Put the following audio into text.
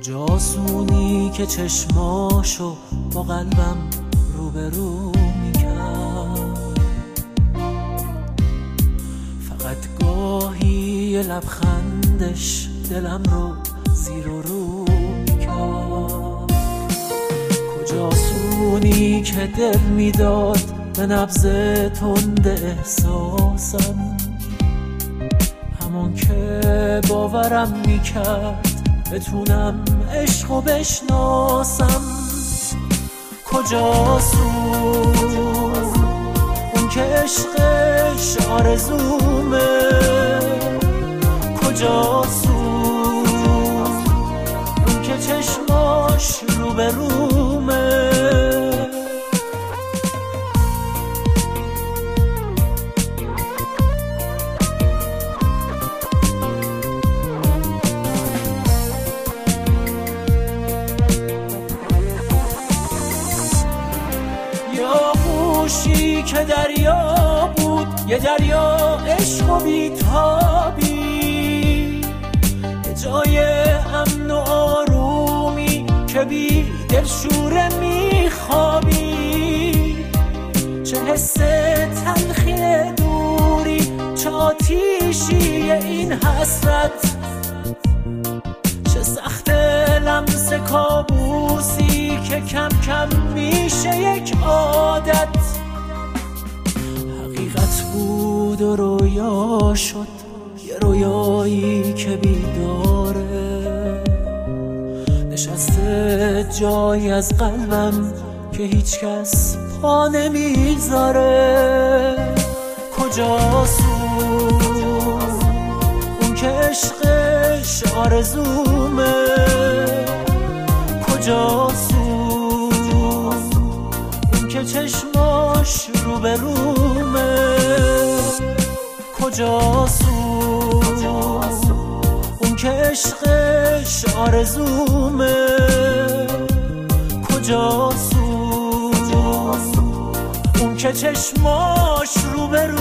کجاسونی که چشماشو با قلبم روبرو میکرد، فقط گاهی یه لبخندش دلم رو زیر و رو میکرد. کجاسونی که دل میداد به نبض تند احساسم، همون که باورم میکرد بتونم عشقو بشناسم. کجاسون اون که عشقش آرزومه، کجاسون اون که چشماش روبرومه. آغوشی که دریا بود، یه دریا عشق و بیتابی، یه جای امن و آرومی که بی دلشوره میخوابی. چه حس تلخی دوری، چه آتیشی این حسرت، چه سخت لمس کابوسی که کم کم میشه یک عادت. حقیقت بود و رویا شد، یه رویایی که بیداره، نشسته جایی از قلبم که هیچ کس پا نمیذاره. کجاسون اون که عشقش آرزومه، کجاسون اون که چشماش روبرومه، کجاسون اون که عشقش آرزومه، کجاسون اون که چشماش روبرومه.